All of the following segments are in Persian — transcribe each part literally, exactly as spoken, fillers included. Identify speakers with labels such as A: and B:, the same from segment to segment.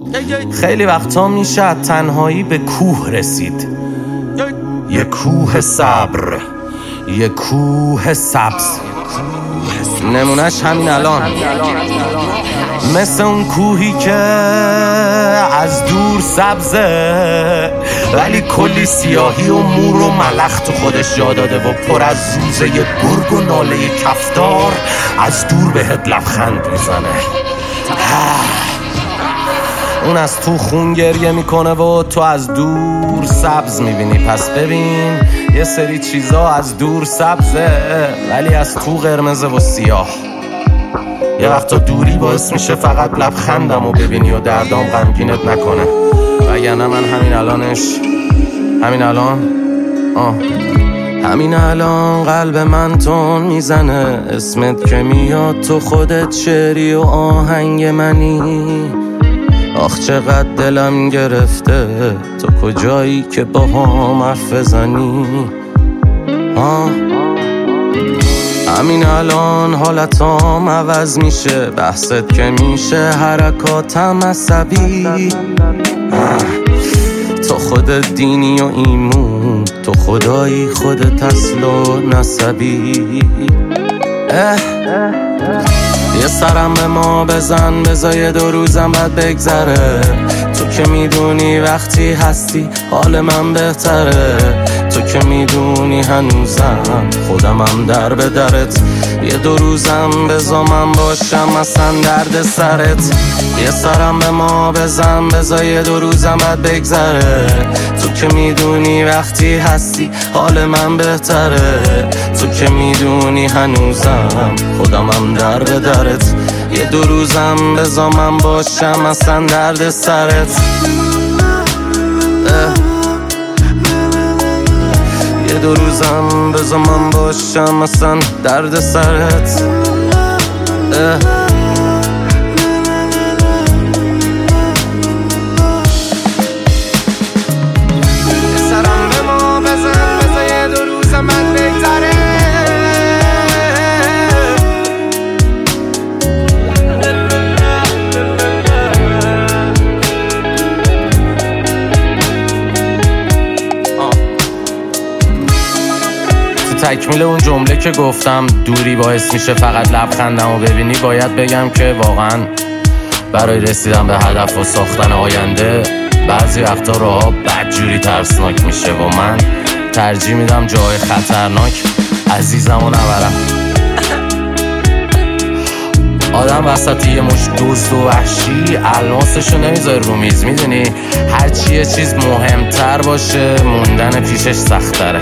A: خیلی وقتا میشه تنهایی به کوه رسید، یه کوه صبر، یه کوه سبز. نمونش همین الان، مثل اون کوهی که از دور سبزه ولی کلی سیاهی و مور و ملخ تو خودش جا داده و پر از زوزه گرگ و ناله کفتار از دور بهت لبخند میزنه. اون از تو خون گریه میکنه و تو از دور سبز میبینی. پس ببین یه سری چیزا از دور سبزه ولی از تو قرمزه و سیاه. یه وقتا دوری باعث میشه فقط لبخندم و ببینی و دردام غمگینت نکنه. وگرنه من همین الانش همین الان آه همین الان قلب من تون میزنه، اسمت که میاد تو خودت شعری و آهنگ منی. آخ چقدر دلم گرفته تو کجایی که با هم حرف بزنی. آه همین الان حالتام عوض میشه، بحثت که میشه حرکاتم عصبی. تو خودت دینی و ایمون، تو خدایی خودت اصل و نسبی. یه سرم به ما بزن بذار دو روزم بعد بگذره. تو که میدونی وقتی هستی حال من بهتره. تو که میدونی هنوزم خودمم در به درت. یه دو روزم بذار من باشم اصلا درد سرت. یه سرم به ما بزن بذار دو روزم بعد بگذره. تو که میدونی وقتی هستی حال من بهتره. تو که میدونی هنوزم خودمم در به درت. یه دو روزم بذار من باشم اصلا درد سرت. یه دو روزم بذار من باشم اصلا درد سرت. سرم به ما بزن بذار یه دو روزم من بگذره. تکمیل اون جمله که گفتم دوری باعث میشه فقط لبخندم و ببینی، باید بگم که واقعا برای رسیدن به هدف و ساختن آینده بعضی وقتا راها بدجوری ترسناک میشه و من ترجیح میدم جای خطرناک عزیزم و نبرم. آدم وسط یه مش دزد و وحشی الماسشو نمیذاره رو میز. میدونی هرچی یه چیز مهمتر باشه موندن پیشش سختره.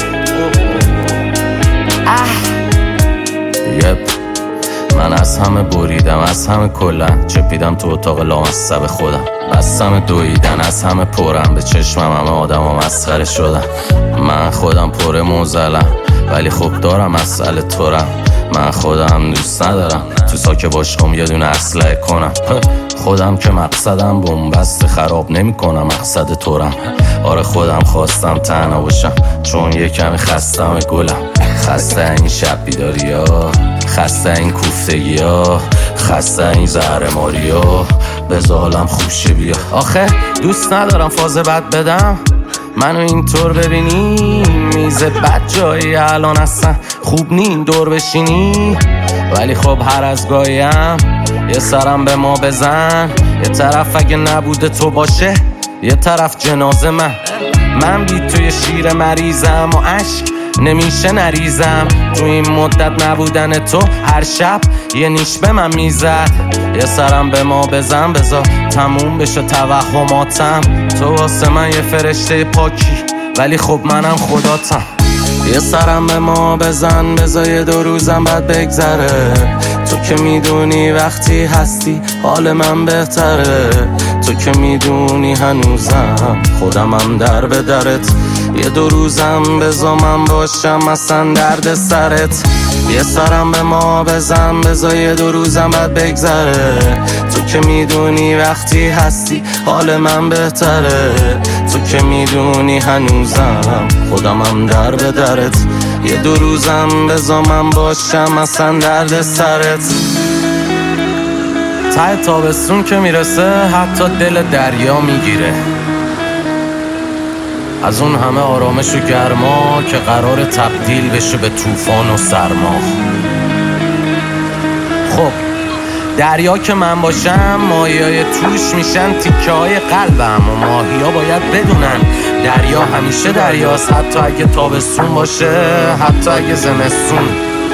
A: یپ من از همه بریدم، از همه کلن چپیدم تو اتاق لامصب خودم. بستم دویدن، از همه پرم به چشمم همه آدم ها مسخره شدن. من خودم پر موزلم ولی خب دارم مسئله تورم. من خودم دوست ندارم تو ساکه باشم یه دونه اسلحه کنم. خودم که مقصدم بومبست خراب نمی کنم مقصد تورم. آره خودم خواستم تنها باشم چون یه کمی خستم گلم. خسته این شب بیداری ها، خسته این کوفتگی ها، خسته این زهرماری ها. بذارم خوشه بیا. آخه دوست ندارم فاز بد بدم منو اینطور ببینی. میز بد جایی الان اصلا خوب نی دور بشینی. ولی خب هر از گاهیم یه سرم به ما بزن. یه طرف اگه نبوده تو باشه یه طرف جنازه من. من بی توی شیر مریضم و عشق نمیشه نریزم. تو این مدت نبودن تو هر شب یه نیش به من میزد. یه سرم به ما بزن بذار تموم بشه توهماتم. تو واسه من یه فرشته پاکی ولی خب منم خداتم. یه سرم به ما بزن بذار یه دو روزم بعد بگذره. تو که میدونی وقتی هستی حال من بهتره. تو که میدونی هنوزم خودمم در به درت. یه دو روزم بذار من باشم اصلا درد سرت. یه سرم به ما بزن بذار یه دو روزم بعد بگذره. تو که میدونی وقتی هستی حال من بهتره. تو که میدونی هنوزم خودمم در به درت. یه دو روزم بذار من باشم اصلا درد سرت. ته تابستون که میرسه حتی دل دریا میگیره، از اون همه آرامش و گرما که قرار تبدیل بشه به طوفان و سرما. خب دریا که من باشم ماهیای توش میشن تیکه های قلبم و ماهیا باید بدونن دریا همیشه دریاست، حتی اگه تابستون باشه، حتی اگه زمستون،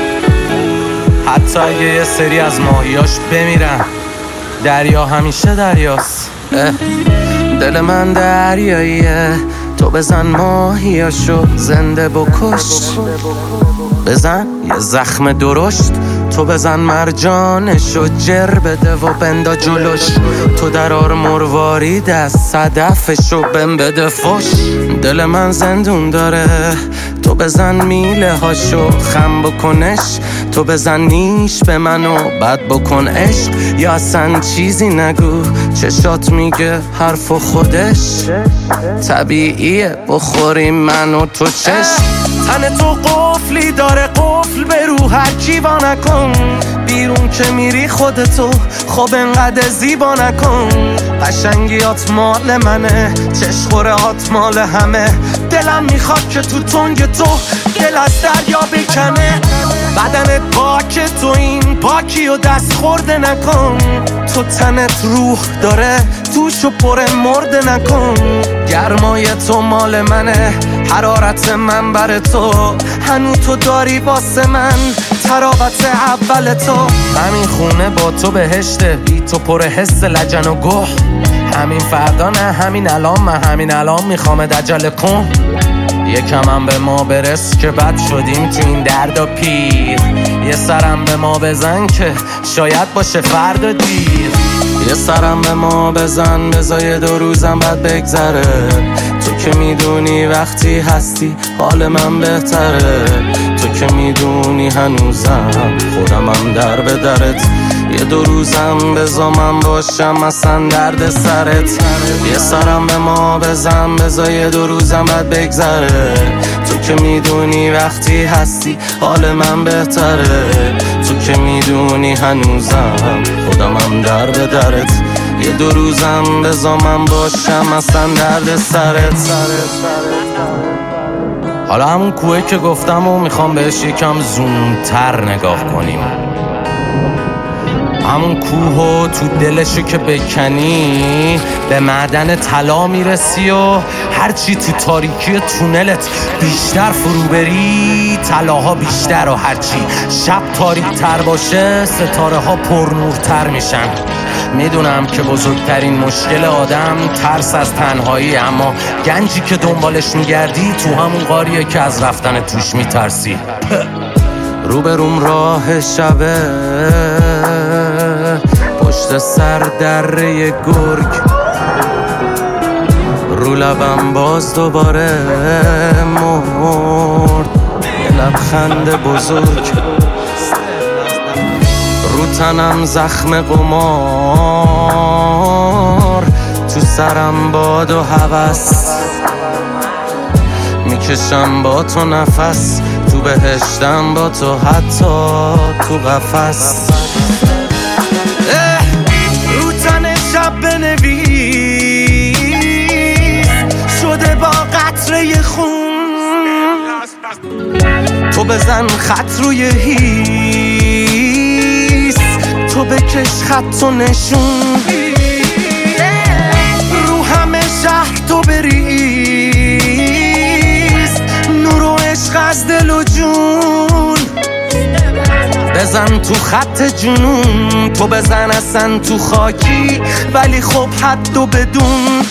A: حتی اگه یه سری از ماهیاش بمیرن، دریا همیشه دریاست. دل من دریاییه، تو بزن ماهیاشو زنده بکش، بزن یه زخم درشت، تو بزن مرجانشو جر بده و بندا جلوش، تو درار مروارید از صدفشو بم بده فش. دل من زندون داره، تو بزن میله هاشو خم بکنش، تو بزن نیش به منو بد بکن عشق، یا اصلا چیزی نگو چشات میگه حرف و خودش طبیعیه بخوری منو تو چشم. تن تو قفلی داره قفل به رو هر کی وا نکن، بیرون که میری خودتو خب انقدر زیبا نکن، قشنگیات مال منه چشخورهات مال همه، دلم میخواد که تو تنگ تو دل از دریا بکنه، بدنت پاک تو این پاکی و دست خورده نکن، تو تنت روح داره توشو پر مرده نکن، گرمای تو مال منه حرارت من بر تو، هنو تو داری واسه من تراوت اول تو، همین خونه با تو بهشته بی تو پر حس لجن و گوه، همین فردا نه همین الان، من همین الان میخوام عجله کن، یکم هم به ما برس که بد شدیم تو این درد و پیر، یه سرم به ما بزن که شاید باشه فردا دیر، یه سرم به ما بزن بذار دو روزم بعد بگذره، تو که میدونی وقتی هستی حال من بهتره، تو که میدونی هنوزم خودم هم در به درت، یه دو روزم بذار من باشم اصلا درد سرت، یه سرم به ما بزن بذار دو روزم بعد بگذره، تو که میدونی وقتی هستی حال من بهتره، تو که میدونی هنوزم خودم هم در به درت، یه دو روزم بذار من باشم اصلا درد سرت. حالا همون کوه که گفتم و میخوام بهش یکم زومتر نگاه کنیم، همون کوه تو دلشو که بکنی به معدن طلا میرسی و هرچی تو تاریکی تونلت بیشتر فرو بری طلاها بیشتر، و هرچی شب تاریک تر باشه ستاره ها پرنورتر میشن. میدونم که بزرگترین مشکل آدم ترس از تنهایی، اما گنجی که دنبالش میگردی تو همون غاریه که از رفتن توش میترسی. روبروم راه شبه پشت سر دره گرگ، رو لبم باز دوباره مرد یه لبخند بزرگ، رو تنم زخم قمار، تو سرم باد و هوس، میکشم با تو نفس، تو بهشتم با تو حتی تو قفس. رو تن شب بنویس شده با قطره خون، تو بزن خط روی هیس، تو بکش خط و نشون، رو همه شهر تو بریز، نور و عشق از دل و جون، بزن تو خط جنون، تو بزن اصلا تو خاکی ولی خب حد و بدون.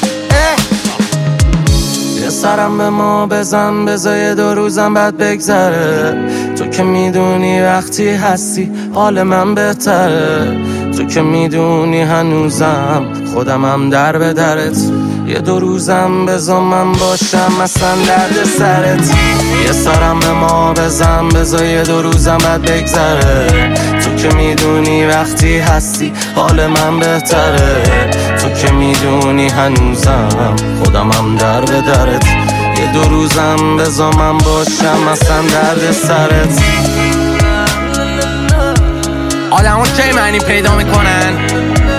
A: یه سرم به ما بزن بذار دو روزم بعد بگذره، تو که میدونی وقتی هستی حال من بهتره، تو که میدونی هنوزم خودم هم در به درت، یه دو روزم بذار من باشم اصلا درد سرت، یه سرم به ما بزن بذار دو روزم بعد بگذره، تو که میدونی وقتی هستی حال من بهتره، تو که میدونی هنوزم خودم هم در به درت، یه دو روزم بذار من باشم اصلا درد سرت.
B: آدم ها کی معنی پیدا میکنن؟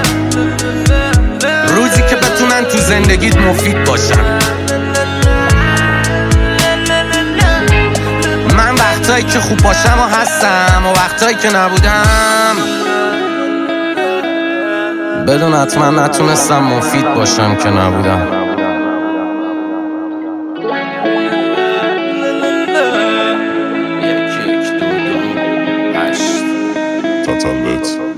A: زندگیت مفید باشن. من وقتایی که خوب باشم و هستم و وقتایی که نبودم بدون حتما نتونستم مفید باشم که نبودم. یک یک دو دو هشت
B: تاتالت